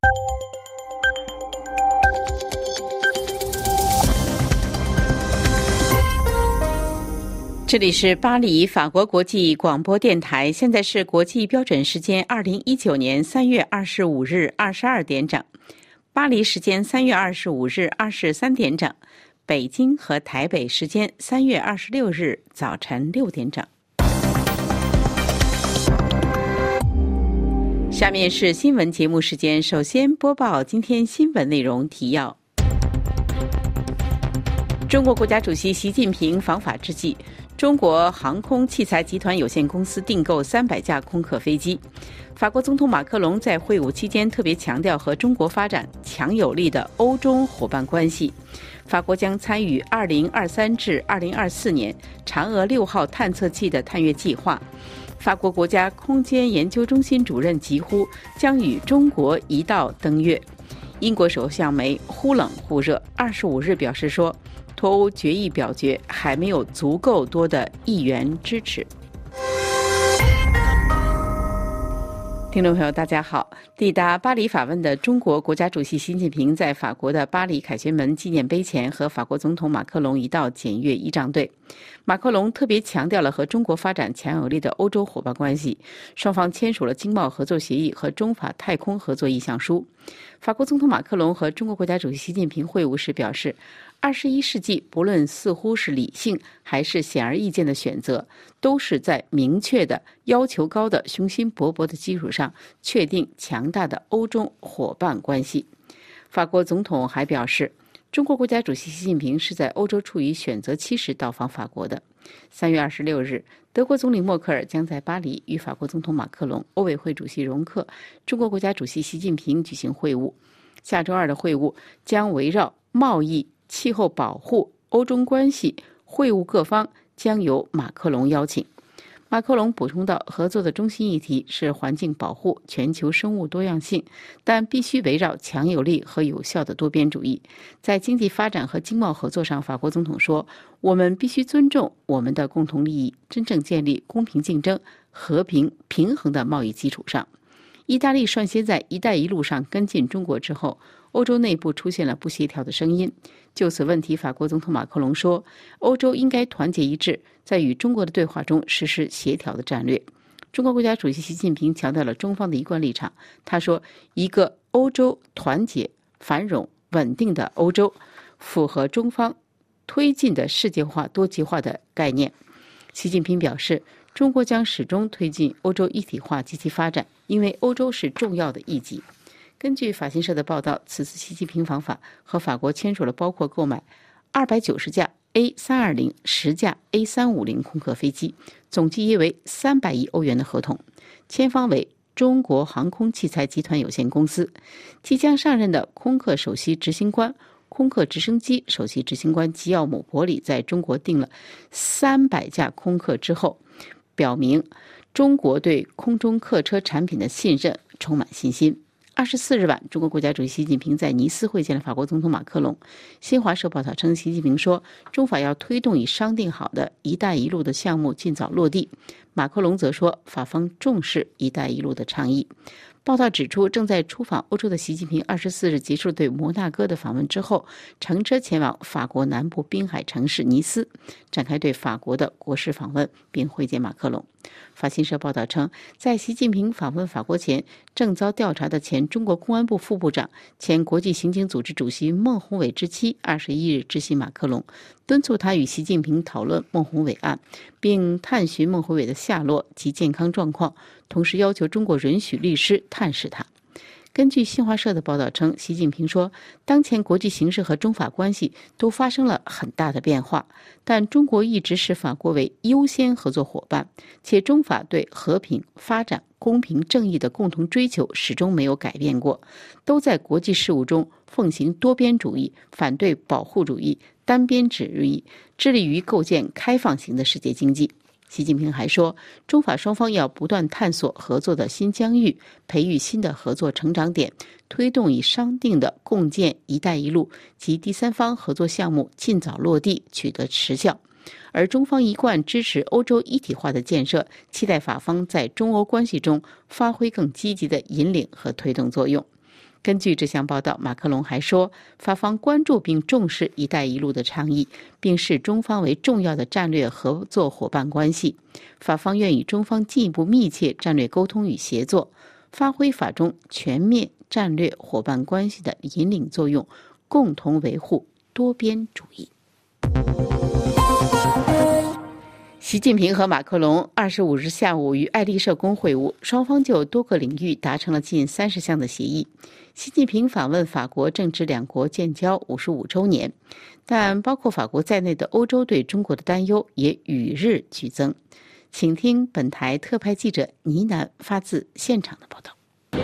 这里是巴黎法国国际广播电台，现在是国际标准时间2019年3月25日22点整，巴黎时间3月25日23点整，北京和台北时间3月26日早晨6点整。下面是新闻节目时间，首先播报今天新闻内容提要。中国国家主席习近平访法之际，中国航空器材集团有限公司订购300架空客飞机。法国总统马克龙在会晤期间特别强调和中国发展强有力的欧中伙伴关系。法国将参与2023至2024年嫦娥6号探测器的探月计划。法国国家空间研究中心主任疾呼将与中国一道登月。英国首相梅忽冷忽热，25日表示说，脱欧决议表决还没有足够多的议员支持。听众朋友大家好，抵达巴黎访问的中国国家主席习近平在法国的巴黎凯旋门纪念碑前和法国总统马克龙一道检阅仪仗队。马克龙特别强调了和中国发展强有力的欧洲伙伴关系，双方签署了经贸合作协议和中法太空合作意向书。法国总统马克龙和中国国家主席习近平会晤时表示，21世纪不论似乎是理性还是显而易见的选择，都是在明确的要求高的雄心勃勃的基础上确定强大的欧中伙伴关系。法国总统还表示，中国国家主席习近平是在欧洲处于选择期时到访法国的。3月26日，德国总理默克尔将在巴黎与法国总统马克龙、欧委会主席容克、中国国家主席习近平举行会晤。下周二的会晤将围绕贸易、气候保护、欧中关系，会晤各方将由马克龙邀请。马克龙补充道，合作的中心议题是环境保护、全球生物多样性，但必须围绕强有力和有效的多边主义。在经济发展和经贸合作上，法国总统说，我们必须尊重我们的共同利益，真正建立公平竞争、和平平衡的贸易基础上。意大利率先在“一带一路”上跟进中国之后，欧洲内部出现了不协调的声音。就此问题，法国总统马克龙说，欧洲应该团结一致，在与中国的对话中实施协调的战略。中国国家主席习近平强调了中方的一贯立场，他说，一个欧洲团结、繁荣、稳定的欧洲，符合中方推进的世界化多极化的概念。习近平表示，中国将始终推进欧洲一体化及其发展，因为欧洲是重要的一极。根据法新社的报道，此次习近平访法和法国签署了包括购买290架 A320、10架 A350 空客飞机，总计约为300亿欧元的合同，签方为中国航空器材集团有限公司。即将上任的空客首席执行官、空客直升机首席执行官吉奥姆·伯里在中国订了300架空客之后，表明中国对空中客车产品的信任充满信心。24日晚，中国国家主席习近平在尼斯会见了法国总统马克龙。新华社报道称，习近平说，中法要推动已商定好的“一带一路”的项目尽早落地。马克龙则说，法方重视“一带一路”的倡议。报道指出，正在出访欧洲的习近平24日结束对摩纳哥的访问之后，乘车前往法国南部滨海城市尼斯，展开对法国的国事访问，并会见马克龙。法新社报道称，在习近平访问法国前，正遭调查的前中国公安部副部长、前国际刑警组织主席孟宏伟之妻21日致信马克龙，敦促他与习近平讨论孟宏伟案，并探寻孟宏伟的下落及健康状况，同时要求中国允许律师探视他。根据新华社的报道称，习近平说，当前国际形势和中法关系都发生了很大的变化，但中国一直视法国为优先合作伙伴，且中法对和平、发展、公平正义的共同追求始终没有改变过，都在国际事务中奉行多边主义，反对保护主义、单边主义，致力于构建开放型的世界经济。习近平还说，中法双方要不断探索合作的新疆域，培育新的合作成长点，推动已商定的共建“一带一路”及第三方合作项目尽早落地，取得实效。而中方一贯支持欧洲一体化的建设，期待法方在中欧关系中发挥更积极的引领和推动作用。 根据这项报道，马克龙还说，法方关注并重视“一带一路”的倡议，并视中方为重要的战略合作伙伴关系。法方愿与中方进一步密切战略沟通与协作，发挥法中全面战略伙伴关系的引领作用，共同维护多边主义。习近平和马克龙25日下午与爱丽舍宫会晤，双方就多个领域达成了近30项的协议。习近平访问法国正值两国建交55周年，但包括法国在内的欧洲对中国的担忧也与日俱增。请听本台特派记者倪楠发自现场的报道。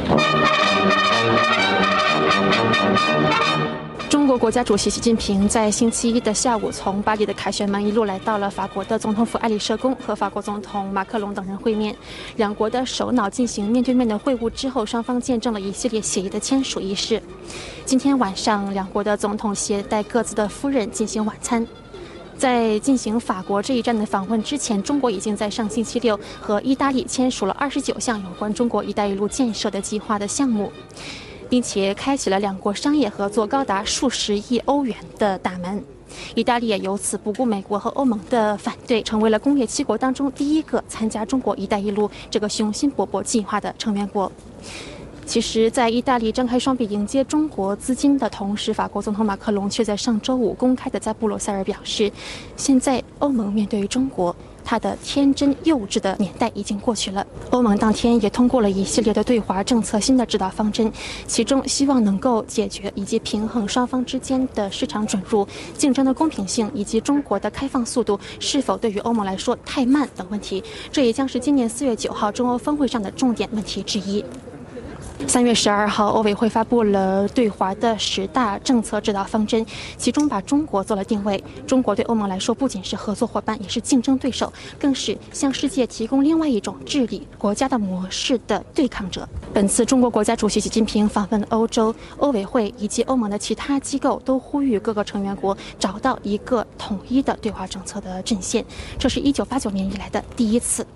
中国国家主席习近平在星期一的下午从巴黎的凯旋门一路来到了法国的总统府爱丽舍宫，和法国总统马克龙等人会面。两国的首脑进行面对面的会晤之后，双方见证了一系列协议的签署仪式。今天晚上，两国的总统携带各自的夫人进行晚餐。在进行法国这一站的访问之前，中国已经在上星期六和意大利签署了29项有关中国“一带一路”建设的计划的项目，并且开启了两国商业合作高达数十亿欧元的大门。意大利也由此不顾美国和欧盟的反对，成为了工业7国当中第一个参加中国“一带一路”这个雄心勃勃计划的成员国。其实，在意大利张开双臂迎接中国资金的同时，法国总统马克龙却在上周五公开的在布鲁塞尔表示，现在欧盟面对于中国，它的天真幼稚的年代已经过去了。欧盟当天也通过了一系列的对华政策新的指导方针，其中希望能够解决以及平衡双方之间的市场准入、竞争的公平性以及中国的开放速度是否对于欧盟来说太慢等问题。这也将是今年4月9号中欧峰会上的重点问题之一。3月12号，欧委会发布了对华的10大政策指导方针，其中把中国做了定位。中国对欧盟来说不仅是合作伙伴，也是竞争对手，更是向世界提供另外一种治理国家的模式的对抗者。本次中国国家主席习近平访问欧洲，欧委会以及欧盟的其他机构都呼吁各个成员国找到一个统一的对华政策的阵线，这是1989年以来的第一次。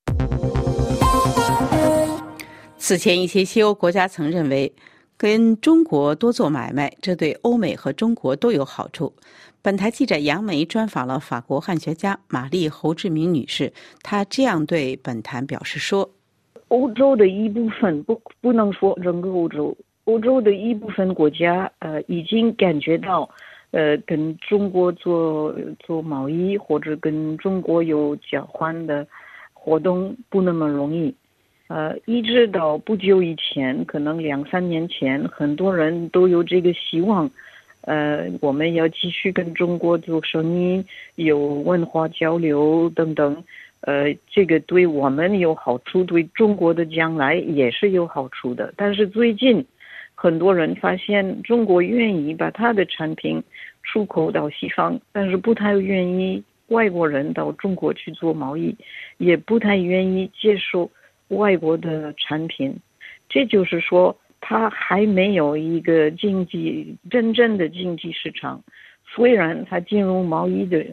此前，一些西欧国家曾认为，跟中国多做买卖，这对欧美和中国都有好处。本台记者杨梅专访了法国汉学家玛丽侯志明女士，她这样对本台表示说： 欧洲的一部分，不能说整个欧洲，欧洲的一部分国家已经感觉到跟中国做贸易或者跟中国有交换的活动不那么容易。一直到不久以前，可能2-3年前，很多人都有这个希望，我们要继续跟中国做生意，有文化交流等等，这个对我们有好处，对中国的将来也是有好处的。但是最近，很多人发现中国愿意把它的产品出口到西方，但是不太愿意外国人到中国去做贸易，也不太愿意接受外国的产品。这就是说它还没有一个真正的经济市场。虽然它进入贸易的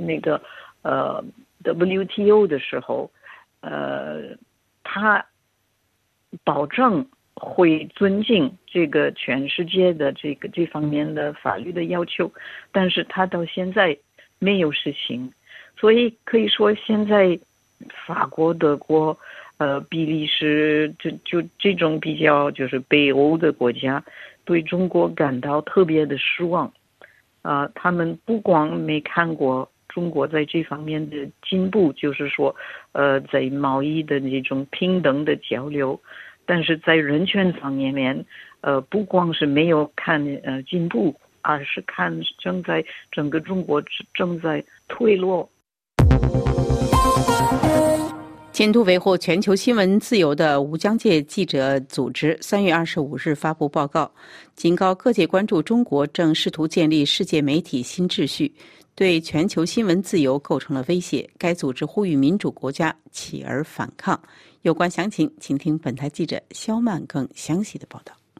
WTO 的时候，它保证会尊敬这个全世界的这方面的法律的要求，但是它到现在没有实行。所以可以说现在法国、德国、比利时就这种比较就是北欧的国家对中国感到特别的失望。他们不光没看过中国在这方面的进步，就是说在贸易的这种平等的交流，但是在人权方面不光是没有看进步，而是看整个中国正在退落。 监督维护全球新闻自由的无疆界记者组织3月25日发布报告，警告各界关注中国正试图建立世界媒体新秩序，对全球新闻自由构成了威胁。该组织呼吁民主国家起而反抗。有关详情，请听本台记者肖曼更详细的报道。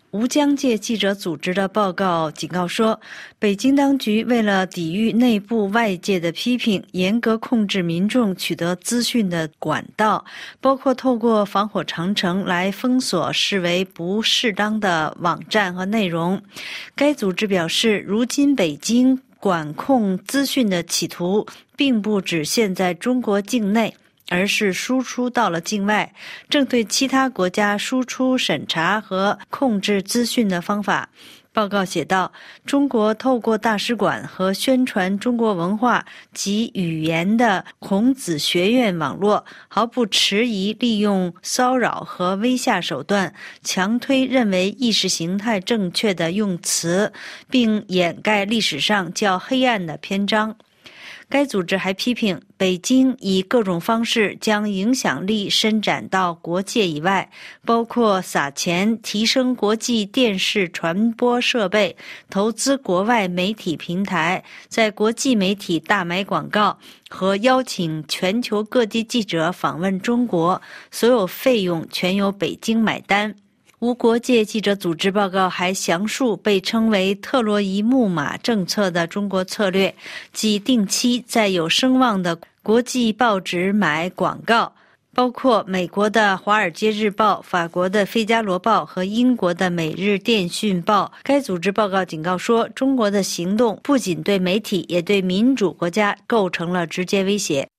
无疆界记者组织的报告警告说，北京当局为了抵御内部外界的批评，严格控制民众取得资讯的管道，包括透过防火长城来封锁视为不适当的网站和内容。该组织表示，如今北京管控资讯的企图并不只限在中国境内，而是输出到了境外，正对其他国家输出审查和控制资讯的方法。报告写道，中国透过大使馆和宣传中国文化及语言的孔子学院网络，毫不迟疑利用骚扰和威吓手段，强推认为意识形态正确的用词，并掩盖历史上较黑暗的篇章。该组织还批评北京以各种方式将影响力伸展到国界以外，包括撒钱提升国际电视传播设备、投资国外媒体平台、在国际媒体大买广告和邀请全球各地记者访问中国，所有费用全由北京买单。无国界记者组织报告还详述被称为特洛伊木马政策的中国策略，即定期在有声望的国际报纸买广告，包括美国的《华尔街日报》、法国的《费加罗报》和英国的《每日电讯报》。该组织报告警告说，中国的行动不仅对媒体，也对民主国家构成了直接威胁。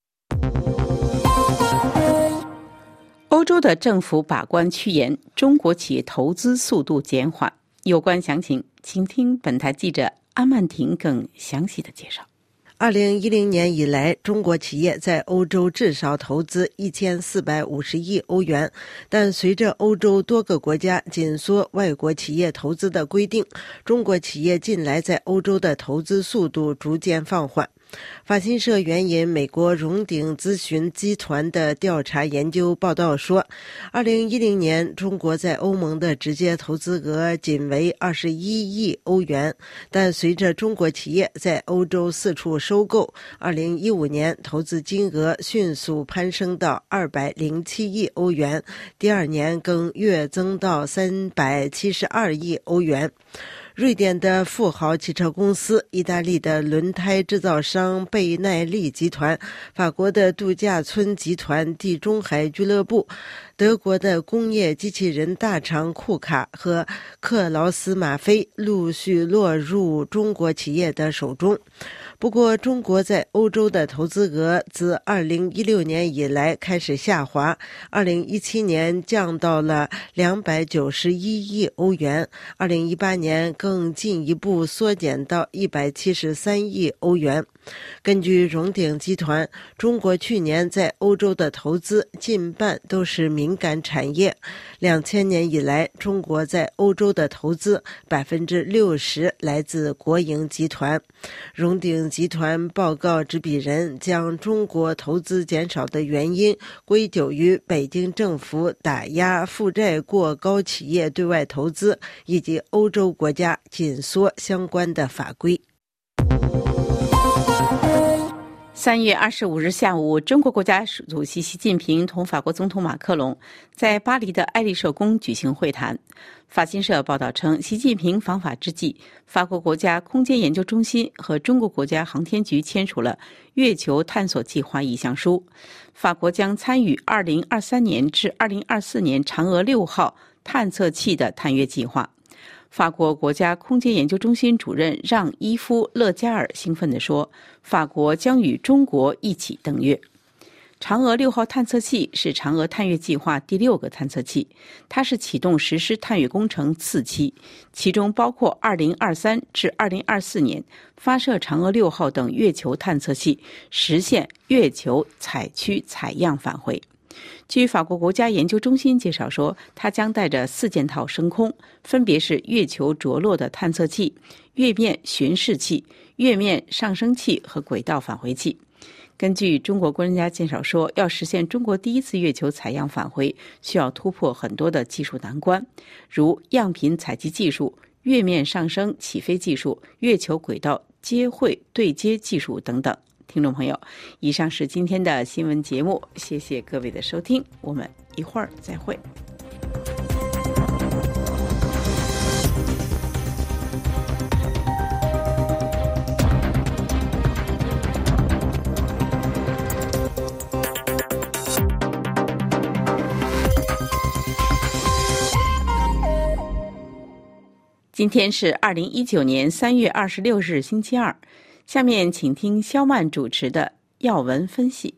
欧洲的政府把关趋严，中国企业投资速度减缓。有关详情，请听本台记者阿曼婷更详细的介绍。 2010年以来，中国企业在欧洲至少投资1450亿欧元，但随着欧洲多个国家紧缩外国企业投资的规定，中国企业近来在欧洲的投资速度逐渐放缓。法新社援引美国荣鼎咨询集团的调查研究报道说，2010年中国在欧盟的直接投资额仅为21亿欧元，但随着中国企业在欧洲四处收购，2015年投资金额迅速攀升到207亿欧元，第二年更跃增到372亿欧元。瑞典的富豪汽车公司、意大利的轮胎制造商贝耐利集团、法国的度假村集团地中海俱乐部、德国的工业机器人大厂库卡和克劳斯马菲陆续落入中国企业的手中。不过，中国在欧洲的投资额自2016年以来开始下滑，2017年降到了291亿欧元，2018年更进一步缩减到173亿欧元。根据荣鼎集团，中国去年在欧洲的投资近半都是敏感产业。2000年以来，中国在欧洲的投资60%来自国营集团。荣鼎集团报告执笔人将中国投资减少的原因归咎于北京政府打压负债过高企业对外投资，以及欧洲国家紧缩相关的法规。 3月25日下午，中国国家主席习近平同法国总统马克龙在巴黎的爱丽舍宫举行会谈。法新社报道称，习近平访法之际，法国国家空间研究中心和中国国家航天局签署了月球探索计划意向书。法国将参与2023年至2024年嫦娥6号探测器的探月计划。法国国家空间研究中心主任让·伊夫·勒加尔兴奋地说，法国将与中国一起登月。嫦娥6号探测器是嫦娥探月计划第6个探测器，它是启动实施探月工程次期，其中包括2023至2024年发射嫦娥6号等月球探测器，实现月球采区采样返回。据法国国家研究中心介绍说，它将带着4件套升空，分别是月球着陆的探测器、月面巡视器、月面上升器和轨道返回器。根据中国专家介绍说，要实现中国第一次月球采样返回，需要突破很多的技术难关，如样品采集技术、月面上升起飞技术、月球轨道接会对接技术等等。听众朋友，以上是今天的新闻节目，谢谢各位的收听，我们一会儿再会。 今天是2019年3月26日星期二，下面请听肖曼主持的要闻分析。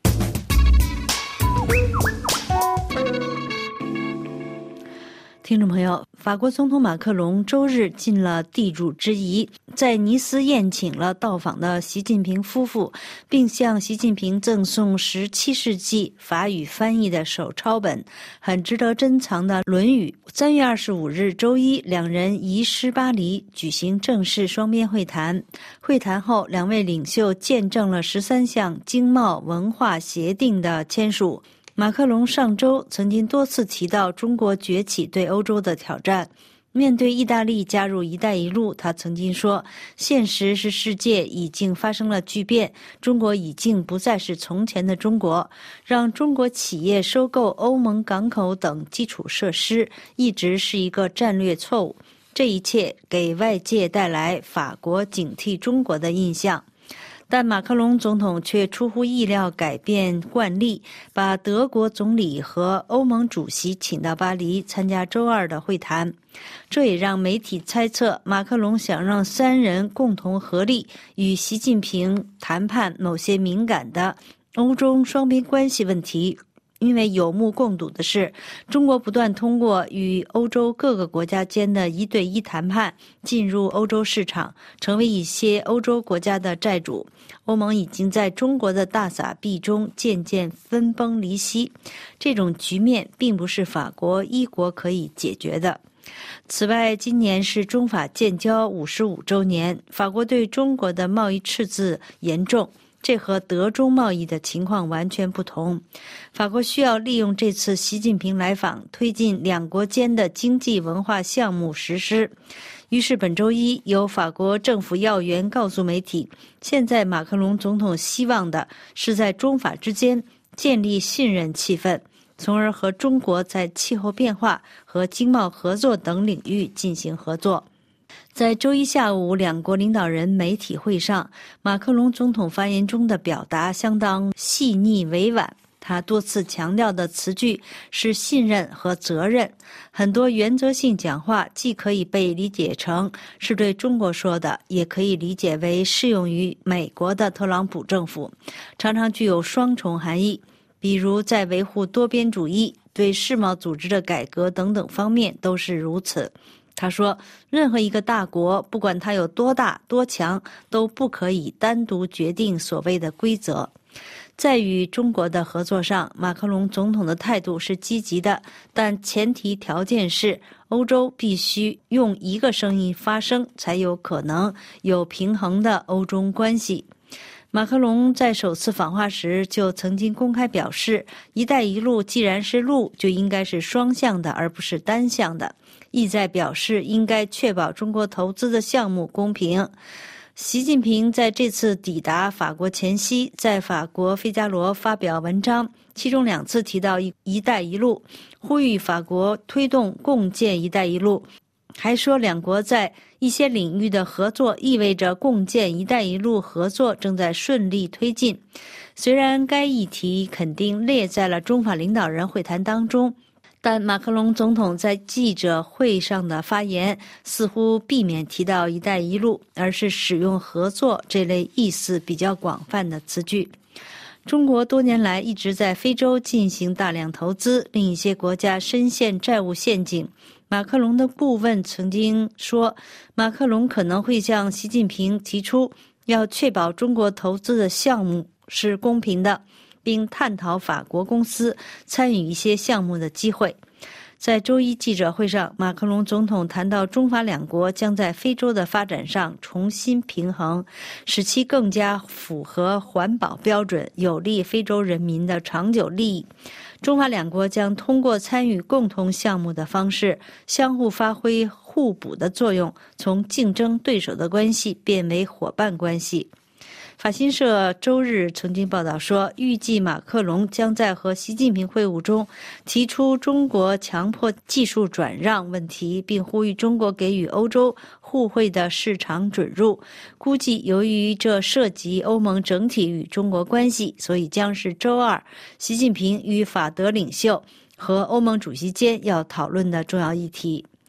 听众朋友，法国总统马克龙周日尽了地主之谊，在尼斯宴请了到访的习近平夫妇，并向习近平赠送17世纪法语翻译的手抄本，很值得珍藏的《论语》。3月25日周一，两人移师巴黎，举行正式双边会谈。会谈后，两位领袖见证了13项经贸文化协定的签署。马克龙上周曾经多次提到中国崛起对欧洲的挑战。面对意大利加入“一带一路”，他曾经说：“现实是世界已经发生了巨变，中国已经不再是从前的中国。让中国企业收购欧盟港口等基础设施，一直是一个战略错误。这一切给外界带来法国警惕中国的印象。”但马克龙总统却出乎意料改变惯例，把德国总理和欧盟主席请到巴黎参加周二的会谈。这也让媒体猜测，马克龙想让三人共同合力与习近平谈判某些敏感的欧中双边关系问题。因为有目共睹的是，中国不断通过与欧洲各个国家间的1对1谈判进入欧洲市场，成为一些欧洲国家的债主。欧盟已经在中国的大撒币中渐渐分崩离析，这种局面并不是法国一国可以解决的。此外，今年是中法建交55周年，法国对中国的贸易赤字严重，这和德中贸易的情况完全不同。法国需要利用这次习近平来访，推进两国间的经济文化项目实施。于是本周一，有法国政府要员告诉媒体，现在马克龙总统希望的是在中法之间建立信任气氛，从而和中国在气候变化和经贸合作等领域进行合作。在周一下午两国领导人媒体会上，马克龙总统发言中的表达相当细腻委婉，他多次强调的词句是信任和责任。很多原则性讲话既可以被理解成是对中国说的，也可以理解为适用于美国的特朗普政府，常常具有双重含义。比如在维护多边主义、对世贸组织的改革等等方面都是如此。他说，任何一个大国，不管它有多大多强，都不可以单独决定所谓的规则。在与中国的合作上，马克龙总统的态度是积极的，但前提条件是欧洲必须用一个声音发声，才有可能有平衡的欧中关系。马克龙在首次访华时就曾经公开表示，一带一路既然是路，就应该是双向的，而不是单向的，意在表示应该确保中国投资的项目公平。习近平在这次抵达法国前夕，在法国费加罗发表文章，其中2次提到一带一路，呼吁法国推动共建一带一路，还说两国在一些领域的合作意味着共建一带一路合作正在顺利推进。虽然该议题肯定列在了中法领导人会谈当中，但马克龙总统在记者会上的发言似乎避免提到一带一路，而是使用合作这类意思比较广泛的词句。中国多年来一直在非洲进行大量投资，令一些国家深陷债务陷阱。马克龙的顾问曾经说，马克龙可能会向习近平提出要确保中国投资的项目是公平的，并探讨法国公司参与一些项目的机会。在周一记者会上，马克龙总统谈到中法两国将在非洲的发展上重新平衡，使其更加符合环保标准，有利非洲人民的长久利益。中法两国将通过参与共同项目的方式，相互发挥互补的作用，从竞争对手的关系变为伙伴关系。法新社周日曾经报道说，预计马克龙将在和习近平会晤中提出中国强迫技术转让问题，并呼吁中国给予欧洲互惠的市场准入。估计由于这涉及欧盟整体与中国关系，所以将是周二习近平与法德领袖和欧盟主席间要讨论的重要议题。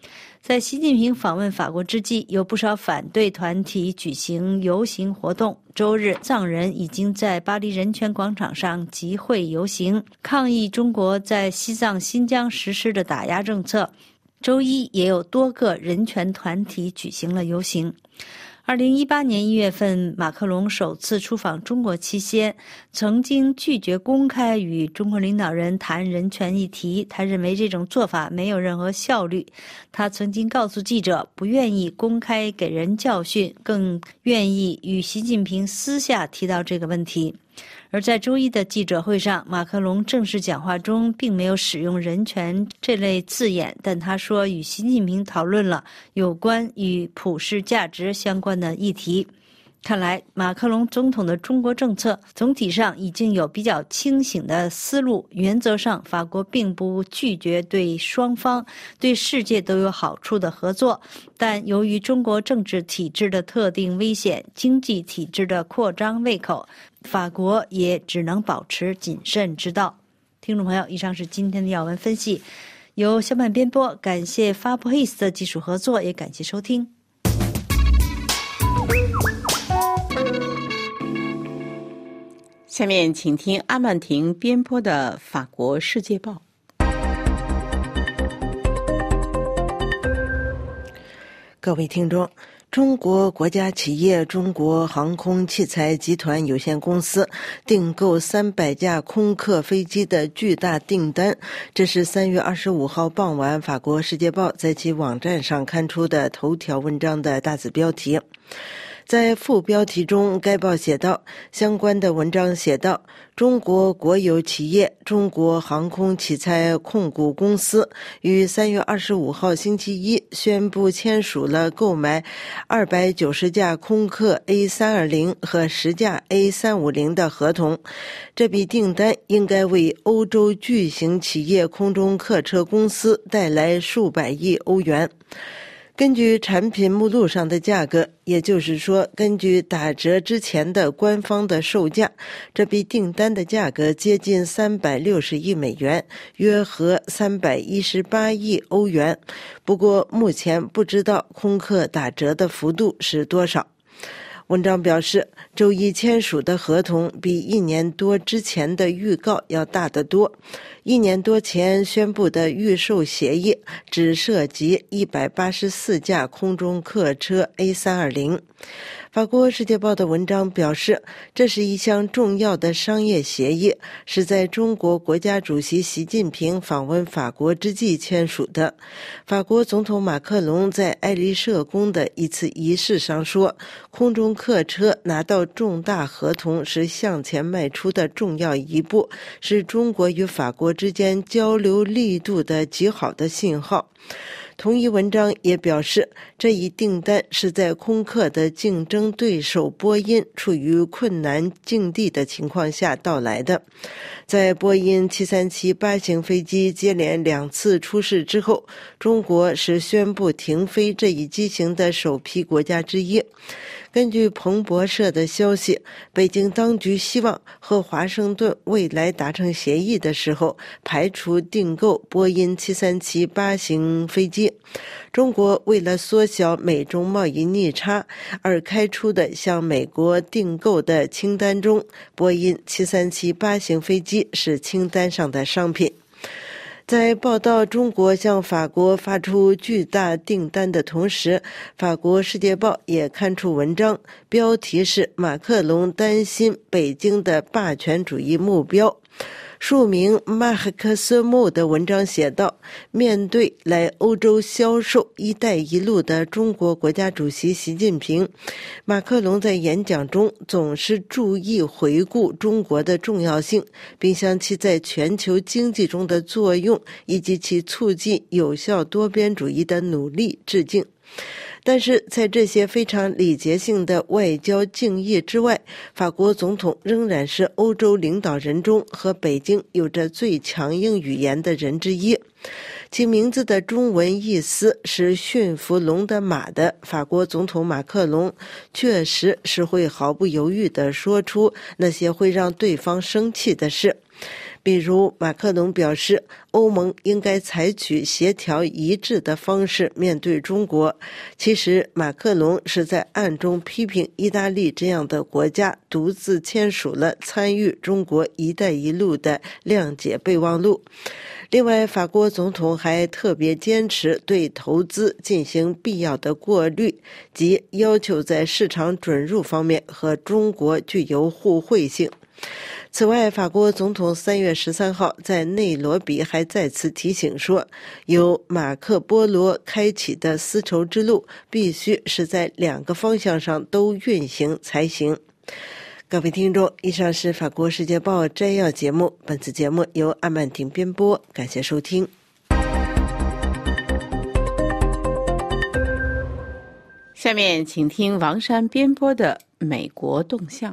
在习近平访问法国之际，有不少反对团体举行游行活动。周日，藏人已经在巴黎人权广场上集会游行，抗议中国在西藏、新疆实施的打压政策。周一也有多个人权团体举行了游行。2018年1月份，马克龙首次出访中国期间，曾经拒绝公开与中国领导人谈人权议题。他认为这种做法没有任何效率。他曾经告诉记者，不愿意公开给人教训，更愿意与习近平私下提到这个问题。而在周一的记者会上，马克龙正式讲话中并没有使用人权这类字眼，但他说与习近平讨论了有关与普世价值相关的议题。看来马克龙总统的中国政策总体上已经有比较清醒的思路，原则上法国并不拒绝对双方对世界都有好处的合作，但由于中国政治体制的特定危险、经济体制的扩张胃口，法国也只能保持谨慎之道。听众朋友，以上是今天的要闻分析，由小满编播，感谢发布 His 的技术合作，也感谢收听。 下面请听阿曼婷编播的《法国世界报》。 各位听众，中国国家企业中国航空器材集团有限公司订购300架空客飞机的巨大订单，这是3月25号傍晚法国世界报在其网站上刊出的头条文章的大字标题。在副标题中，该报写道，相关的文章写道，中国国有企业中国航空器材控股公司于3月25号星期一宣布签署了购买290架空客 A320 和10架 A350 的合同。这笔订单应该为欧洲巨型企业空中客车公司带来数百亿欧元。根据产品目录上的价格，也就是说，根据打折之前的官方的售价，这笔订单的价格接近360亿美元，约合318亿欧元。不过，目前不知道空客打折的幅度是多少。文章表示，周一签署的合同比1年多之前的预告要大得多。1年多前宣布的预售协议只涉及184架空中客车 A320。法国世界报的文章表示，这是一项重要的商业协议，是在中国国家主席习近平访问法国之际签署的。法国总统马克龙在爱丽舍宫的一次仪式上说，空中客车拿到重大合同是向前迈出的重要一步，是中国与法国之间交流力度的极好的信号。同一文章也表示，这一订单是在空客的竞争对手波音处于困难境地的情况下到来的。在波音737-8型飞机接连2次出事之后，中国是宣布停飞这一机型的首批国家之一。根据彭博社的消息，北京当局希望和华盛顿未来达成协议的时候，排除订购波音737-8型飞机。中国为了缩小美中贸易逆差而开出的向美国订购的清单中，波音737-8型飞机是清单上的商品。在报道中国向法国发出巨大订单的同时，法国世界报也刊出文章，标题是马克龙担心北京的霸权主义目标。署名马克思穆的文章写道，面对来欧洲销售一带一路的中国国家主席习近平，马克龙在演讲中总是注意回顾中国的重要性，并向其在全球经济中的作用以及其促进有效多边主义的努力致敬。但是在这些非常礼节性的外交敬意之外，法国总统仍然是欧洲领导人中和北京有着最强硬语言的人之一。其名字的中文意思是驯服龙的马的法国总统马克龙，确实是会毫不犹豫地说出那些会让对方生气的事。 例如，马克龙表示，欧盟应该采取协调一致的方式面对中国。其实，马克龙是在暗中批评意大利这样的国家独自签署了参与中国“一带一路”的谅解备忘录。另外，法国总统还特别坚持对投资进行必要的过滤，即要求在市场准入方面和中国具有互惠性。此外，法国总统3月13号在内罗毕还再次提醒说，由马克波罗开启的丝绸之路必须是在2个方向上都运行才行。各位听众，以上是法国世界报摘要节目，本次节目由阿曼婷编播，感谢收听。 下面请听王珊编播的美国动向。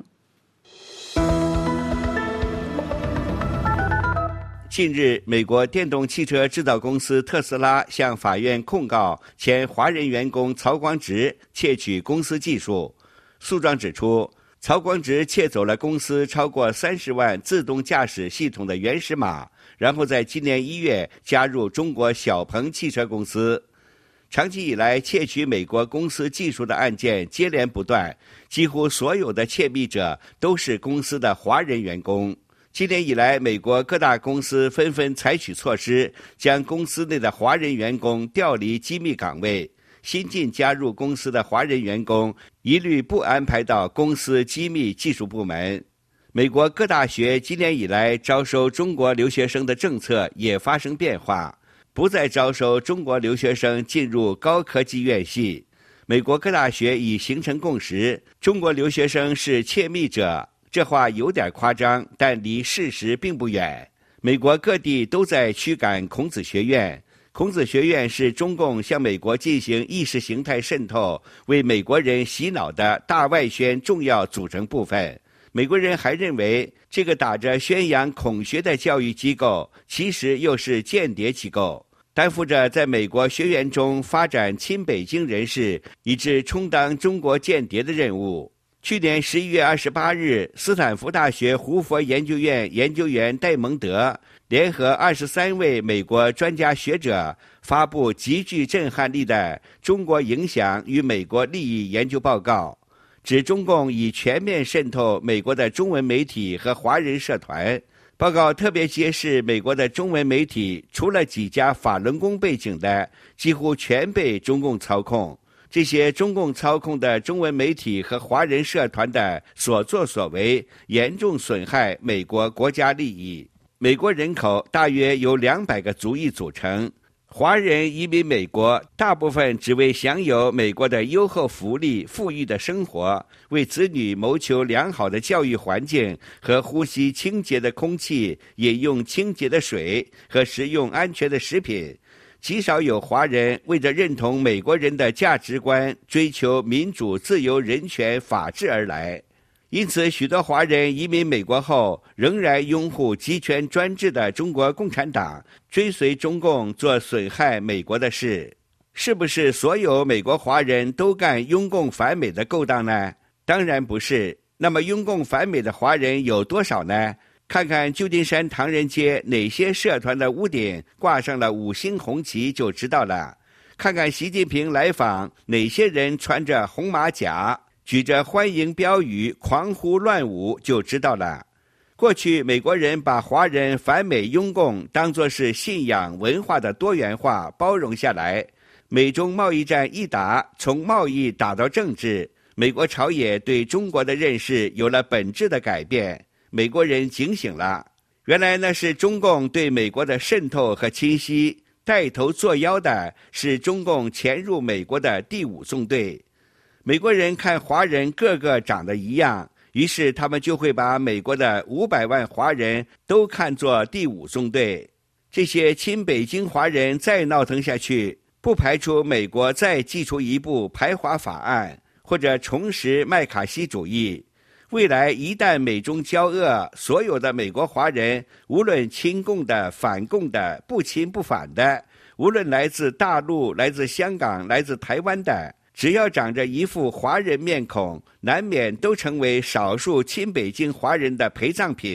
近日，美国电动汽车制造公司特斯拉向法院控告前华人员工曹光植窃取公司技术。诉状指出，曹光植窃走了公司超过30万自动驾驶系统的原始码，然后在今年1月加入中国小鹏汽车公司。长期以来，窃取美国公司技术的案件接连不断，几乎所有的窃密者都是公司的华人员工。今年以来，美国各大公司纷纷采取措施，将公司内的华人员工调离机密岗位。新进加入公司的华人员工一律不安排到公司机密技术部门。美国各大学今年以来招收中国留学生的政策也发生变化，不再招收中国留学生进入高科技院系。美国各大学已形成共识，中国留学生是窃密者。这话有点夸张，但离事实并不远。美国各地都在驱赶孔子学院。孔子学院是中共向美国进行意识形态渗透、为美国人洗脑的大外宣重要组成部分。美国人还认为，这个打着宣扬孔学的教育机构，其实又是间谍机构，担负着在美国学院中发展亲北京人士，以致充当中国间谍的任务。去年11月28日，斯坦福大学胡佛研究院研究员戴蒙德联合23位美国专家学者发布极具震撼力的中国影响与美国利益研究报告，指中共已全面渗透美国的中文媒体和华人社团。报告特别揭示，美国的中文媒体除了几家法轮功背景的，几乎全被中共操控。这些中共操控的中文媒体和华人社团的所作所为，严重损害美国国家利益。美国人口大约由200个族裔组成，华人移民美国，大部分只为享有美国的优厚福利、富裕的生活，为子女谋求良好的教育环境和呼吸清洁的空气、饮用清洁的水和食用安全的食品。极少有华人为着认同美国人的价值观，追求民主、自由、人权、法治而来。因此，许多华人移民美国后，仍然拥护集权专制的中国共产党，追随中共做损害美国的事。是不是所有美国华人都干拥共反美的勾当呢？当然不是。那么拥共反美的华人有多少呢？看看旧金山唐人街哪些社团的屋顶挂上了5星红旗就知道了。看看习近平来访，哪些人穿着红马甲，举着欢迎标语狂呼乱舞就知道了。过去美国人把华人反美拥共当作是信仰文化的多元化包容下来，美中贸易战一打，从贸易打到政治，美国朝野对中国的认识有了本质的改变。美国人警醒了，原来那是中共对美国的渗透和侵袭，带头作妖的是中共潜入美国的第5纵队。美国人看华人个个长得一样，于是他们就会把美国的500万华人都看作第5纵队。这些亲北京华人再闹腾下去，不排除美国再祭出一部排华法案，或者重拾麦卡锡主义。未来一旦美中交恶，所有的美国华人，无论亲共的、反共的、不亲不反的，无论来自大陆、来自香港、来自台湾的，只要长着一副华人面孔，难免都成为少数亲北京华人的陪葬品。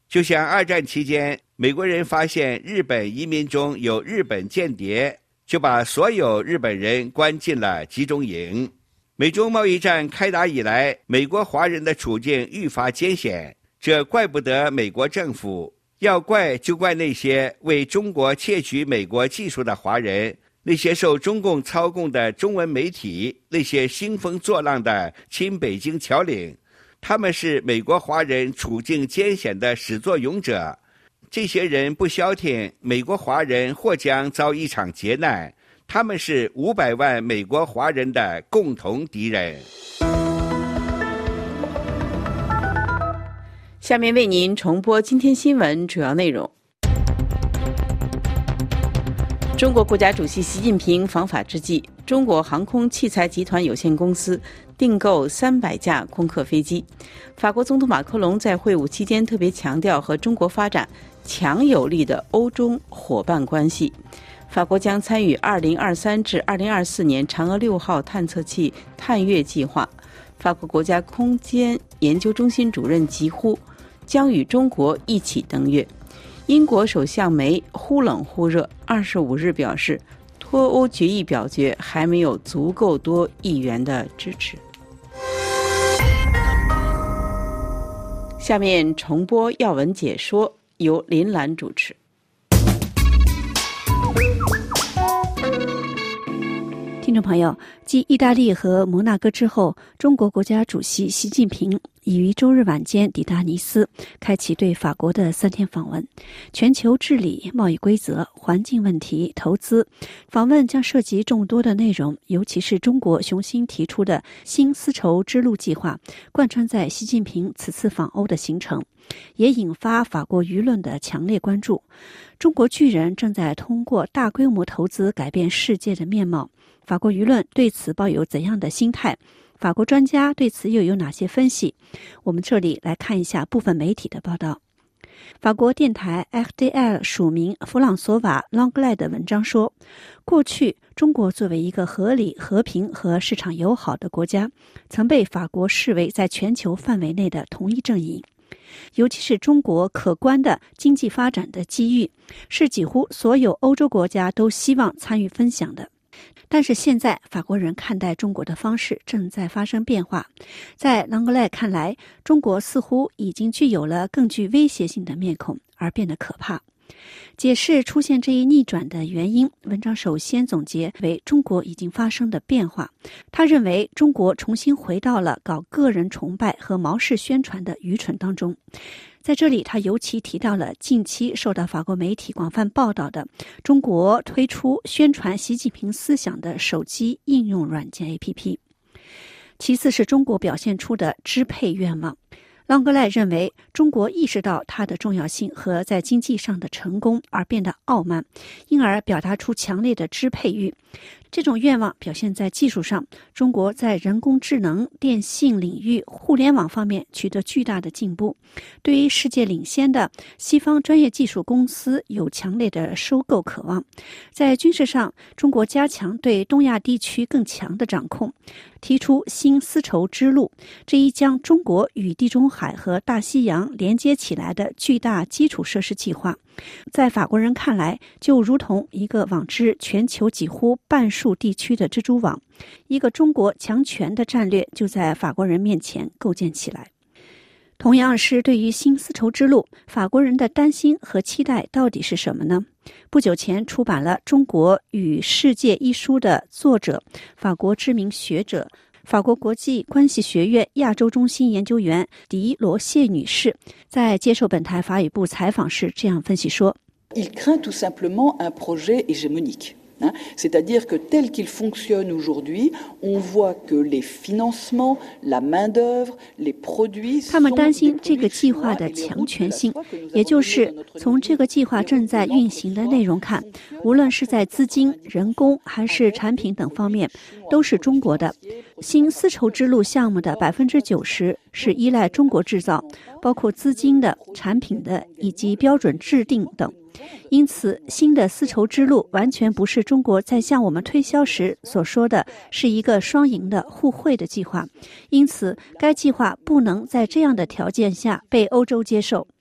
就像二战期间美国人发现日本移民中有日本间谍，就把所有日本人关进了集中营。美中贸易战开打以来，美国华人的处境愈发艰险，这怪不得美国政府，要怪就怪那些为中国窃取美国技术的华人，那些受中共操控的中文媒体，那些兴风作浪的亲北京侨领，他们是美国华人处境艰险的始作俑者。这些人不消停，美国华人或将遭一场劫难，他们是500万美国华人的共同敌人。 下面为您重播今天新闻主要内容。中国国家主席习近平访法之际，中国航空器材集团有限公司订购300架空客飞机。法国总统马克龙在会晤期间特别强调和中国发展强有力的欧中伙伴关系。法国将参与2023至2024年嫦娥6号探测器探月计划。法国国家空间研究中心主任疾呼将与中国一起登月。英国首相梅忽冷忽热，25日表示脱欧决议表决还没有足够多议员的支持。下面重播要闻解说，由林兰主持。 听众朋友，继意大利和摩纳哥之后，中国国家主席习近平已于周日晚间抵达尼斯，开启对法国的3天访问。全球治理、贸易规则、环境问题、投资，访问将涉及众多的内容，尤其是中国雄心提出的新丝绸之路计划，贯穿在习近平此次访欧的行程，也引发法国舆论的强烈关注。中国巨人正在通过大规模投资改变世界的面貌。法国舆论对此抱有怎样的心态？法国专家对此又有哪些分析？我们这里来看一下部分媒体的报道。法国电台 RTL 署名弗朗索瓦·朗格莱的文章说，过去中国作为一个合理、和平和市场友好的国家，曾被法国视为在全球范围内的同一阵营。尤其是中国可观的经济发展的机遇，是几乎所有欧洲国家都希望参与分享的。但是现在法国人看待中国的方式正在发生变化，在朗格莱看来，中国似乎已经具有了更具威胁性的面孔，而变得可怕。解释出现这一逆转的原因，文章首先总结为中国已经发生的变化。他认为中国重新回到了搞个人崇拜和毛氏宣传的愚蠢当中。在这里，他尤其提到了近期受到法国媒体广泛报道的中国推出宣传习近平思想的手机应用软件 APP。其次是中国表现出的支配愿望。朗格莱认为，中国意识到它的重要性和在经济上的成功而变得傲慢，因而表达出强烈的支配欲。这种愿望表现在技术上，中国在人工智能、电信领域、互联网方面取得巨大的进步，对于世界领先的西方专业技术公司有强烈的收购渴望。在军事上，中国加强对东亚地区更强的掌控，提出新丝绸之路，这一将中国与地中海和大西洋连接起来的巨大基础设施计划，在法国人看来，就如同一个网织全球几乎半数地区的蜘蛛网，一个中国强权的战略就在法国人面前构建起来。同样是对于新丝绸之路，法国人的担心和期待到底是什么呢？不久前出版了《中国与世界》一书的作者，法国知名学者，法国国际关系学院亚洲中心研究员迪罗谢女士，在接受本台法语部采访时这样分析说： Il craint tout simplement un projet hégémonique.C'est-à-dire que tel qu'il fonctionne aujourd'hui, on voit que les financements, la main-d'œuvre, les produits... 他们担心这个计划的强权性，也就是从这个计划正在运行的内容看，无论是在资金、人工还是产品等方面，都是中国的。新丝绸之路项目的90%是依赖中国制造，包括资金的、产品的以及标准制定等。因此，新的丝绸之路完全不是中国在向我们推销时所说的是一个双赢的互惠的计划，因此该计划不能在这样的条件下被欧洲接受。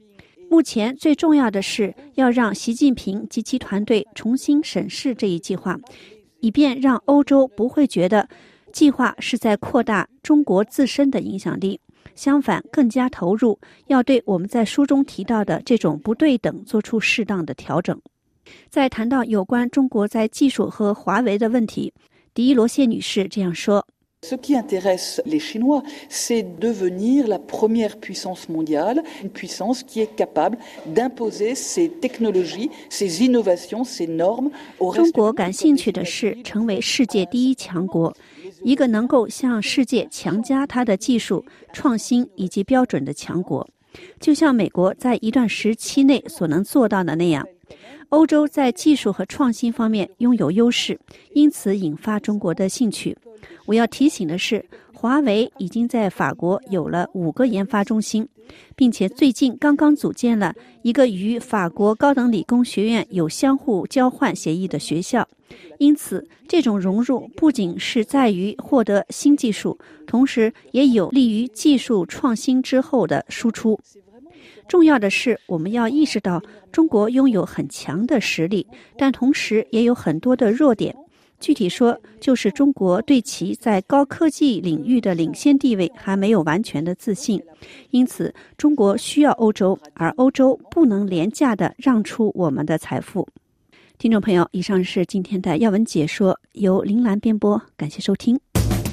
目前最重要的是要让习近平及其团队重新审视这一计划，以便让欧洲不会觉得计划是在扩大中国自身的影响力，相反更加投入，要对我们在书中提到的这种不对等做出适当的调整。在谈到有关中国在技术和华为的问题，迪伊罗谢女士这样说。 Ce qui intéresse les Chinois, c'est devenir la première puissance mondiale, une puissance qui est capable d'imposer ses technologies, ses innovations, ses normes au reste. 中国感兴趣的是成为世界第一强国，一个能够向世界强加它的技术、创新以及标准的强国，就像美国在一段时期内所能做到的那样。欧洲在技术和创新方面拥有优势，因此引发中国的兴趣。我要提醒的是，华为已经在法国有了5个研发中心，并且最近刚刚组建了一个与法国高等理工学院有相互交换协议的学校。因此，这种融入不仅是在于获得新技术，同时也有利于技术创新之后的输出。重要的是，我们要意识到中国拥有很强的实力，但同时也有很多的弱点。具体说，就是中国对其在高科技领域的领先地位还没有完全的自信。因此，中国需要欧洲，而欧洲不能廉价地让出我们的财富。听众朋友，以上是今天的要闻解说，由林兰编播，感谢收听。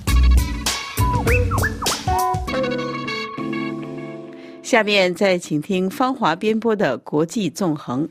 下面再请听方华编播的国际纵横。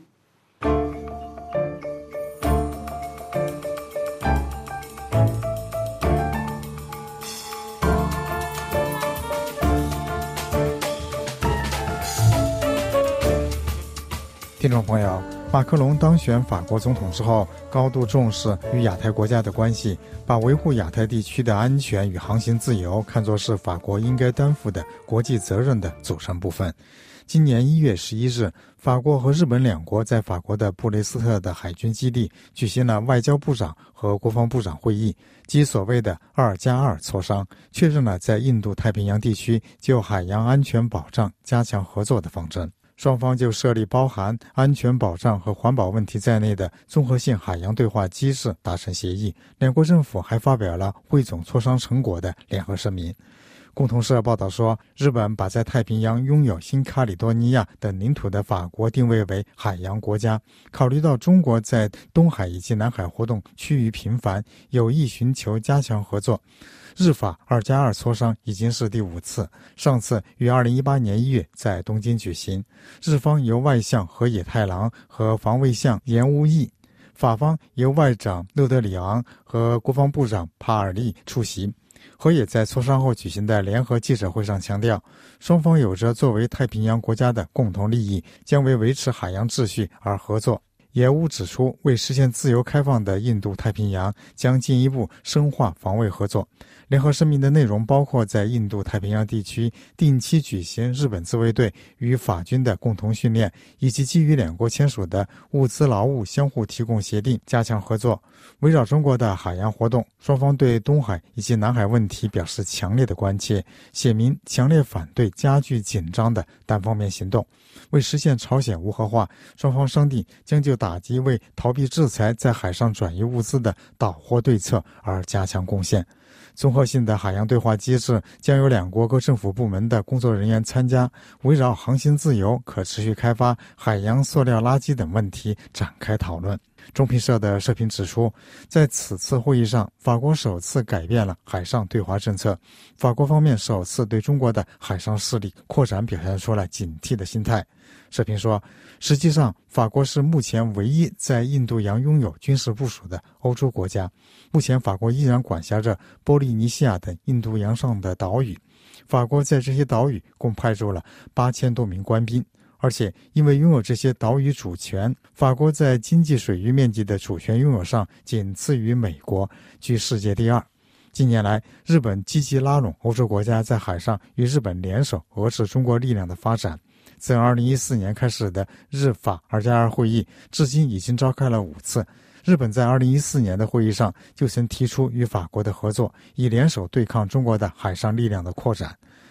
听众朋友，马克龙当选法国总统之后，高度重视与亚太国家的关系，把维护亚太地区的安全与航行自由看作是法国应该担负的国际责任的组成部分。今年1月11日，法国和日本两国在法国的布雷斯特的海军基地举行了外交部长和国防部长会议，即所谓的2+2磋商，确认了在印度太平洋地区就海洋安全保障加强合作的方针。双方就设立包含安全保障和环保问题在内的综合性海洋对话机制达成协议，两国政府还发表了汇总磋商成果的联合声明。共同社报道说，日本把在太平洋拥有新卡里多尼亚等领土的法国定位为海洋国家，考虑到中国在东海以及南海活动趋于频繁，有意寻求加强合作。日法2+2磋商已经是第5次，上次于2018年1月在东京举行。日方由外相河野太郎和防卫相岩屋义，法方由外长勒德里昂和国防部长帕尔利出席。河野在磋商后举行的联合记者会上强调，双方有着作为太平洋国家的共同利益，将为维持海洋秩序而合作。岩屋指出，为实现自由开放的印度太平洋，将进一步深化防卫合作。联合声明的内容包括在印度太平洋地区定期举行日本自卫队与法军的共同训练，以及基于两国签署的物资劳务相互提供协定加强合作。围绕中国的海洋活动，双方对东海以及南海问题表示强烈的关切，写明强烈反对加剧紧张的单方面行动。为实现朝鲜无核化，双方商定将就打击为逃避制裁在海上转移物资的岛货对策而加强贡献。综合性的海洋对话机制将有两国各政府部门的工作人员参加，围绕航行自由、可持续开发、海洋塑料垃圾等问题展开讨论。中评社的社评指出，在此次会议上，法国首次改变了海上对华政策，法国方面首次对中国的海上势力扩展表现出了警惕的心态。社评说，实际上法国是目前唯一在印度洋拥有军事部署的欧洲国家。目前法国依然管辖着波利尼西亚等印度洋上的岛屿，法国在这些岛屿共派驻了8000多名官兵，而且因为拥有这些岛屿主权，法国在经济水域面积的主权拥有上仅次于美国，居世界第2。近年来，日本积极拉拢欧洲国家在海上与日本联手遏制中国力量的发展。自2014年开始的日法2+2会议，至今已经召开了5次。日本在2014年的会议上就曾提出与法国的合作，以联手对抗中国的海上力量的扩展。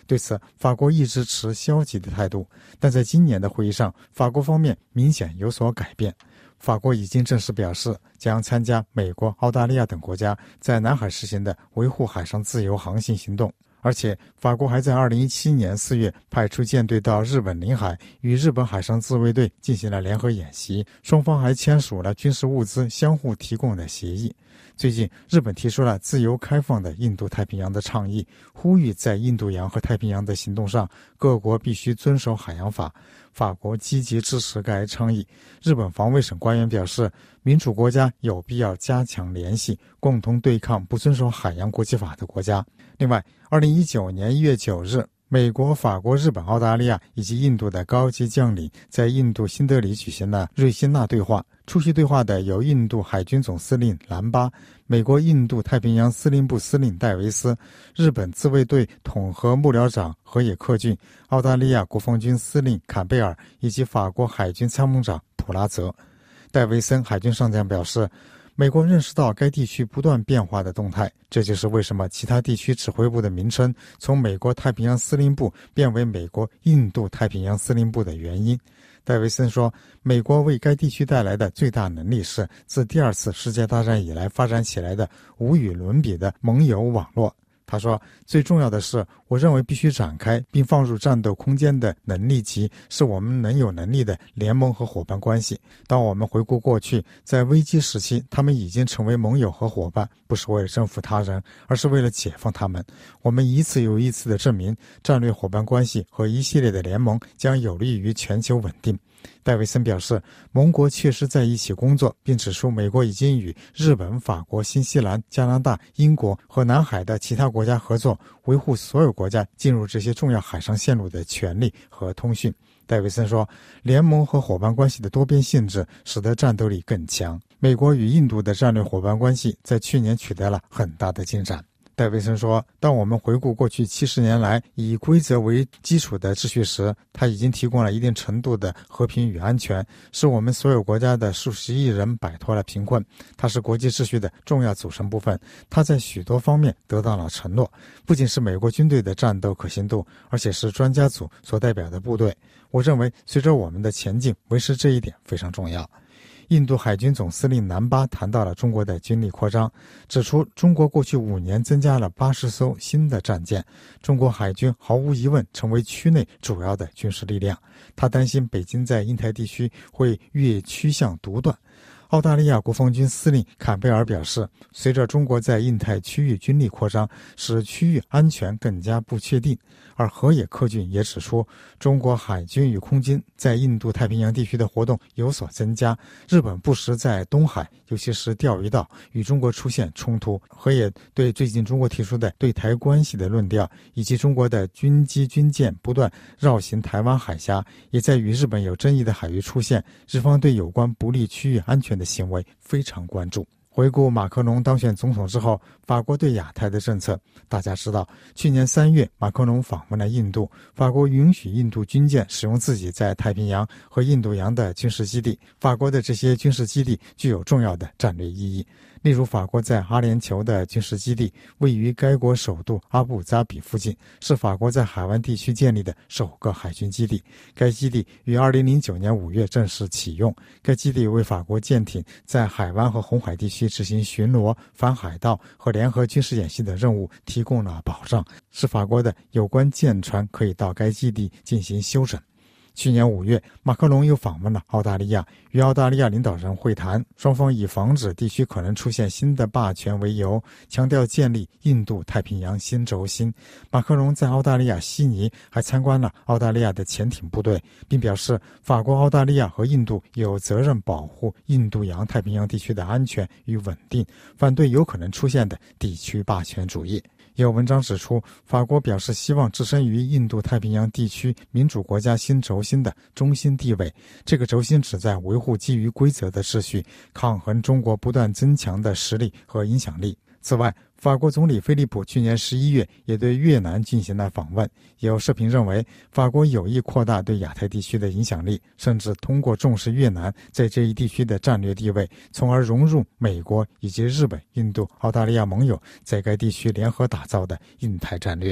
对此，法国一直持消极的态度，但在今年的会议上，法国方面明显有所改变。法国已经正式表示将参加美国、澳大利亚等国家在南海实行的维护海上自由航行行动，而且法国还在2017年4月派出舰队到日本领海，与日本海上自卫队进行了联合演习，双方还签署了军事物资相互提供的协议。最近，日本提出了自由开放的印度太平洋的倡议，呼吁在印度洋和太平洋的行动上，各国必须遵守海洋法。法国积极支持该倡议。日本防卫省官员表示，民主国家有必要加强联系，共同对抗不遵守海洋国际法的国家。另外，2019年1月9日，美国、法国、日本、澳大利亚以及印度的高级将领在印度新德里举行了瑞辛纳对话。出席对话的有印度海军总司令兰巴、美国印度太平洋司令部司令戴维斯、日本自卫队统合幕僚长河野克俊、澳大利亚国防军司令坎贝尔以及法国海军参谋长普拉泽。戴维森海军上将表示，美国认识到该地区不断变化的动态，这就是为什么其他地区指挥部的名称从美国太平洋司令部变为美国印度太平洋司令部的原因。戴维森说，美国为该地区带来的最大能力是自第二次世界大战以来发展起来的无与伦比的盟友网络。他说，最重要的是，我认为必须展开并放入战斗空间的能力级是我们能有能力的联盟和伙伴关系。当我们回顾过去，在危机时期，他们已经成为盟友和伙伴，不是为了征服他人，而是为了解放他们。我们一次又一次地证明，战略伙伴关系和一系列的联盟将有利于全球稳定。戴维森表示，盟国确实在一起工作，并指出美国已经与日本、法国、新西兰、加拿大、英国和南海的其他国家合作，维护所有国家进入这些重要海上线路的权利和通讯。戴维森说，联盟和伙伴关系的多边性质使得战斗力更强。美国与印度的战略伙伴关系在去年取得了很大的进展。戴维森说，当我们回顾过去70年来以规则为基础的秩序时，它已经提供了一定程度的和平与安全，使我们所有国家的数十亿人摆脱了贫困。它是国际秩序的重要组成部分，它在许多方面得到了承诺，不仅是美国军队的战斗可信度，而且是专家组所代表的部队。我认为随着我们的前进，维持这一点非常重要。印度海军总司令南巴谈到了中国的军力扩张，指出中国过去5年增加了80艘新的战舰，中国海军毫无疑问成为区内主要的军事力量。他担心北京在印太地区会越趋向独断。澳大利亚国防军司令坎贝尔表示，随着中国在印太区域军力扩张，使区域安全更加不确定。而河野克俊也指出，中国海军与空军在印度太平洋地区的活动有所增加，日本不时在东海，尤其是钓鱼岛与中国出现冲突。河野对最近中国提出的对台关系的论调，以及中国的军机军舰不断绕行台湾海峡，也在与日本有争议的海域出现，日方对有关不利区域安全的行为非常关注。回顾马克龙当选总统之后，法国对亚太的政策，大家知道，去年3月马克龙访问了印度，法国允许印度军舰使用自己在太平洋和印度洋的军事基地。法国的这些军事基地具有重要的战略意义，例如法国在阿联酋的军事基地位于该国首都阿布扎比附近，是法国在海湾地区建立的首个海军基地。该基地于2009年5月正式启用，该基地为法国舰艇在海湾和红海地区执行巡逻、反海盗和联合军事演习的任务提供了保障，使法国的有关舰船可以到该基地进行休整。去年5月，马克龙又访问了澳大利亚，与澳大利亚领导人会谈，双方以防止地区可能出现新的霸权为由，强调建立印度太平洋新轴心。马克龙在澳大利亚悉尼还参观了澳大利亚的潜艇部队，并表示法国、澳大利亚和印度有责任保护印度洋太平洋地区的安全与稳定，反对有可能出现的地区霸权主义。有文章指出，法国表示希望置身于印度太平洋地区民主国家新轴心的中心地位，这个轴心旨在维护基于规则的秩序，抗衡中国不断增强的实力和影响力。此外，法国总理菲利普去年11月也对越南进行了访问。有社评认为，法国有意扩大对亚太地区的影响力，甚至通过重视越南在这一地区的战略地位，从而融入美国以及日本、印度、澳大利亚盟友在该地区联合打造的印太战略。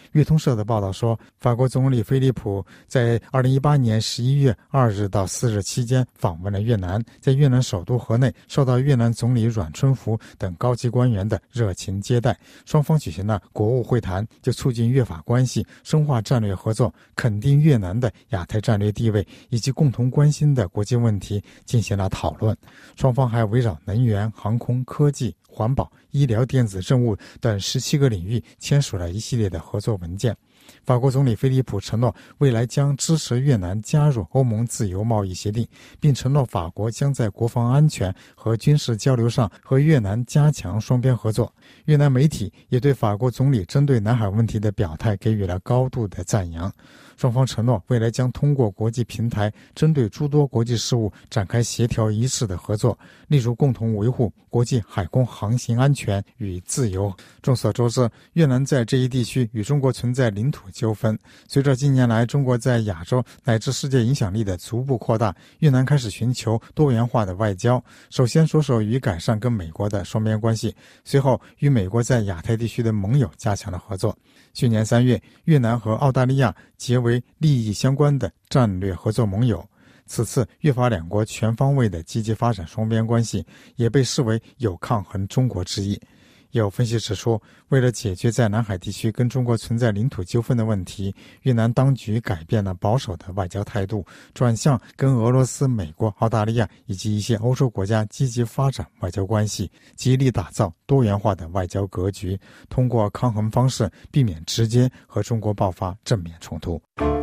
越通社的报道说，法国总理菲利普在2018年11月2日到4日期间访问了越南，在越南首都河内受到越南总理阮春福等高级官员的热情接待，双方举行了国务会谈，就促进越法关系、深化战略合作、肯定越南的亚太战略地位以及共同关心的国际问题进行了讨论。双方还围绕能源、航空、科技、环保、医疗、电子政务等17个领域签署了一系列的合作文件。法国总理菲利普承诺未来将支持越南加入欧盟自由贸易协定，并承诺法国将在国防安全和军事交流上和越南加强双边合作。越南媒体也对法国总理针对南海问题的表态给予了高度的赞扬。双方承诺未来将通过国际平台针对诸多国际事务展开协调一致的合作，例如共同维护国际海空航行安全与自由。众所周知，越南在这一地区与中国存在领土纠纷。随着近年来中国在亚洲乃至世界影响力的逐步扩大，越南开始寻求多元化的外交，首先着手于改善跟美国的双边关系，随后与美国在亚太地区的盟友加强了合作。去年3月，越南和澳大利亚结为利益相关的战略合作盟友。此次越法两国全方位的积极发展双边关系，也被视为有抗衡中国之意。有分析指出，为了解决在南海地区跟中国存在领土纠纷的问题，越南当局改变了保守的外交态度，转向跟俄罗斯、美国、澳大利亚以及一些欧洲国家积极发展外交关系，极力打造多元化的外交格局，通过抗衡方式避免直接和中国爆发正面冲突。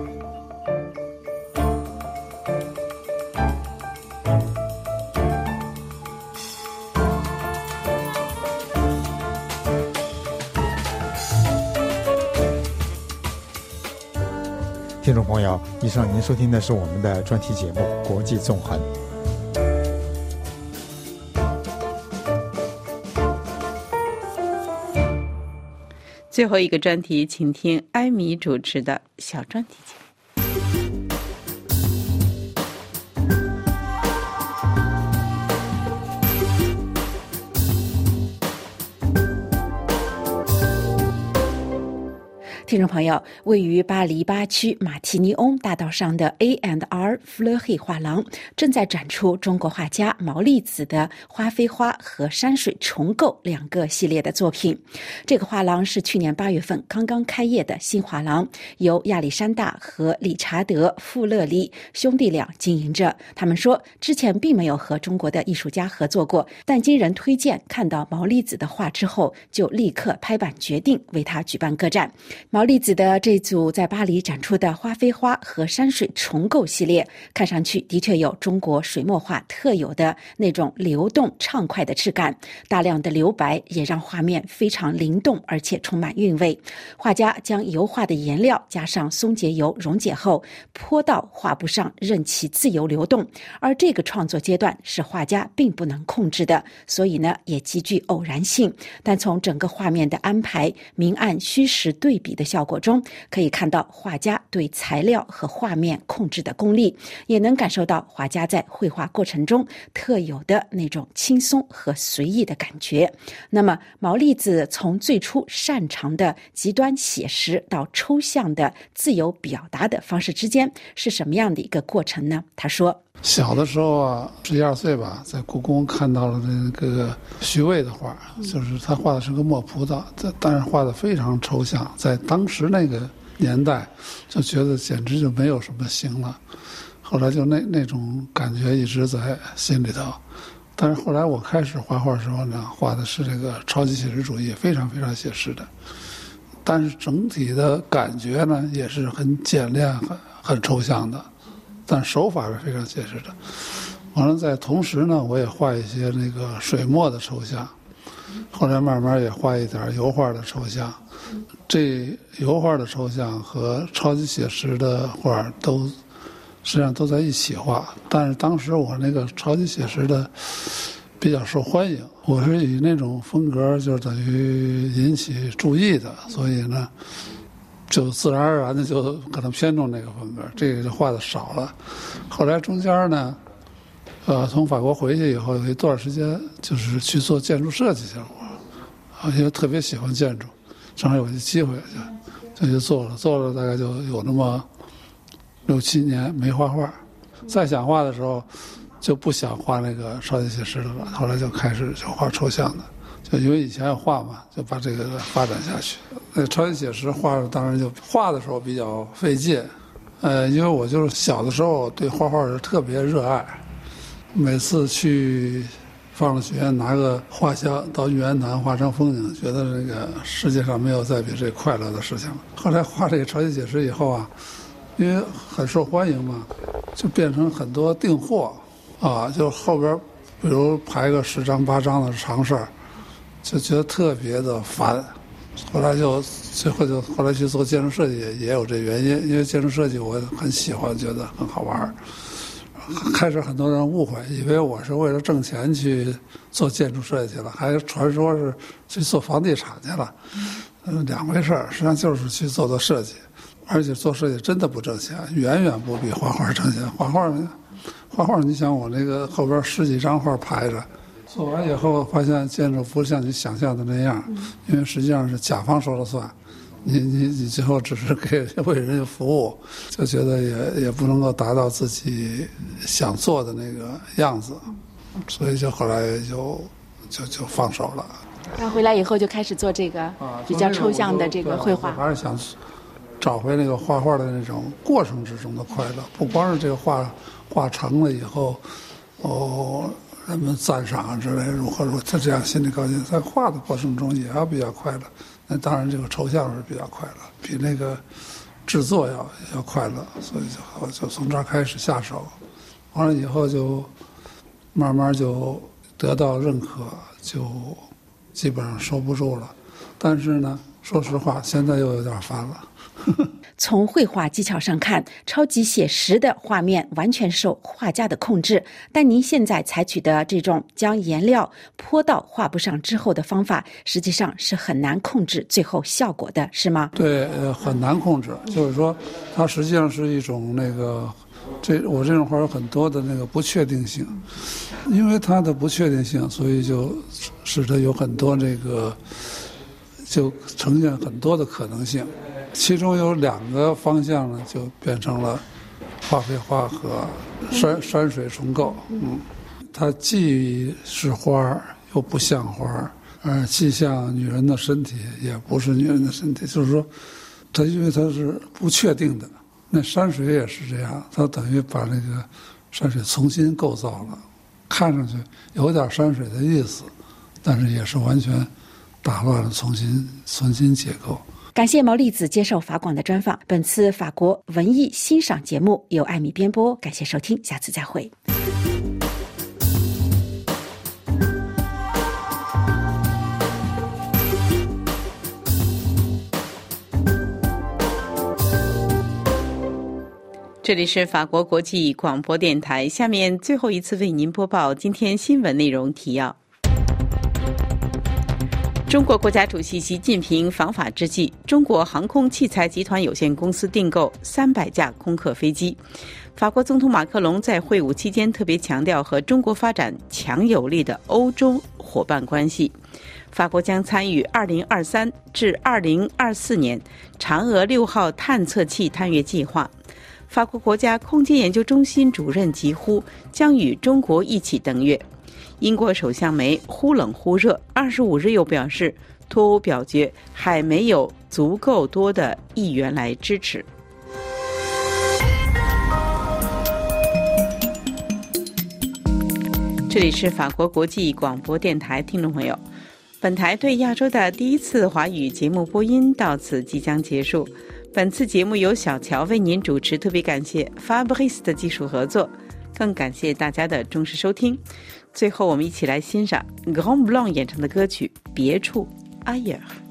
听众朋友，以上您收听的是我们的专题节目《国际纵横》。 最后一个专题，请听艾米主持的小专题节目。听众朋友，位于巴黎8区马提尼翁大道上的 A&R 弗勒黑画廊正在展出中国画家毛利子的花非花和山水重构2个系列的作品。这个画廊是去年8月份刚刚开业的新画廊，由亚历山大和理查德·富勒利兄弟俩经营着。他们说，之前并没有和中国的艺术家合作过，但经人推荐看到毛利子的画之后，就立刻拍板决定为他举办个展。毛利子的这组在巴黎展出的花非花和山水重构系列，看上去的确有中国水墨画特有的那种流动畅快的质感，大量的留白也让画面非常灵动，而且充满韵味。画家将油画的颜料加上松节油溶解后泼到画布上，任其自由流动，而这个创作阶段是画家并不能控制的，所以呢也极具偶然性。但从整个画面的安排、明暗虚实对比的效果中，可以看到画家对材料和画面控制的功力，也能感受到画家在绘画过程中特有的那种轻松和随意的感觉。那么毛利子从最初擅长的极端写实到抽象的自由表达的方式之间是什么样的一个过程呢？他说， 小的时候啊，11、12岁吧，在故宫看到了那个徐渭的画，就是他画的是个墨葡萄，但是画的非常抽象，在当时那个年代就觉得简直就没有什么形了。后来就那种感觉一直在心里头。但是后来我开始画画的时候呢，画的是这个超级写实主义，非常非常写实的，但是整体的感觉呢也是很简练、很抽象的。但手法是非常写实的。完了，在同时呢，我也画一些那个水墨的抽象，后来慢慢也画一点油画的抽象。这油画的抽象和超级写实的画都实际上都在一起画，但是当时我那个超级写实的比较受欢迎，我是以那种风格就等于引起注意的，所以呢就自然而然的就可能偏重那个风格，这个就画的少了。后来中间呢，从法国回去以后，有一段时间就是去做建筑设计去了，因为特别喜欢建筑，正好有一机会就去做了大概就有那么6、7年没画画。再想画的时候就不想画那个超级写实的了，后来就开始就画抽象的，就因为以前要画嘛，就把这个发展下去。超级写实画当然就画的时候比较费劲，因为我就是小的时候对画画是特别热爱，每次去放了学院拿个画箱到玉渊潭画成风景，觉得这个世界上没有再比这快乐的事情了。后来画这个超级写实以后啊，因为很受欢迎嘛，就变成很多订货啊，就后边比如排个10张8张的长事儿，就觉得特别的烦。后来后来去做建筑设计也有这原因，因为建筑设计我很喜欢，觉得很好玩。开始很多人误会，以为我是为了挣钱去做建筑设计了，还传说是去做房地产去了，两回事儿。实际上就是去做设计，而且做设计真的不挣钱，远远不比画画挣钱。画画，你想我那个后边10几张画排着，做完以后发现建筑不像你想象的那样，因为实际上是甲方说了算。你最后只是为人家服务，就觉得也不能够达到自己想做的那个样子，所以就后来就放手了。 然后回来以后就开始做这个比较抽象的这个绘画。 还是想找回那个画画的那种过程之中的快乐，不光是这个画成了以后，人们赞赏之类如何他这样心里高兴，在画的过程中也要比较快乐。那当然这个抽象是比较快乐，比那个制作要快乐，所以就从这儿开始下手，完了以后就慢慢就得到认可，就基本上收不住了。但是呢，说实话现在又有点烦了。 从绘画技巧上看，超级写实的画面完全受画家的控制，但您现在采取的这种将颜料泼到画布上之后的方法，实际上是很难控制最后效果的，是吗？ 对，很难控制，就是说它实际上是一种那个我这种画有很多的那个不确定性，因为它的不确定性，所以就使得有很多这个就呈现很多的可能性。其中有2个方向呢，就变成了画配画和山水重构。它既是花又不像花，既像女人的身体也不是女人的身体，就是说它因为它是不确定的。那山水也是这样，它等于把那个山水重新构造了，看上去有点山水的意思，但是也是完全打乱了，重新解构。 感谢毛利子接受法广的专访。本次法国文艺欣赏节目由艾米编播，感谢收听，下次再会。 这里是法国国际广播电台，下面最后一次为您播报今天新闻内容提要。中国国家主席习近平访法之际，中国航空器材集团有限公司订购300架空客飞机。法国总统马克龙在会晤期间特别强调和中国发展强有力的欧洲伙伴关系。法国将参与2023至2024年嫦娥6号探测器探月计划。法国国家空间研究中心主任疾呼将与中国一起登月。英国首相梅忽冷忽热，25日又表示脱欧表决还没有足够多的议员来支持。这里是法国国际广播电台，听众朋友，本台对亚洲的第一次华语节目播音到此即将结束。本次节目由小乔为您主持，特别感谢 Fabrice 的技术合作，更感谢大家的忠实收听。最后我们一起来欣赏 Grand Blanc 演唱的歌曲《别处 Ailleurs》。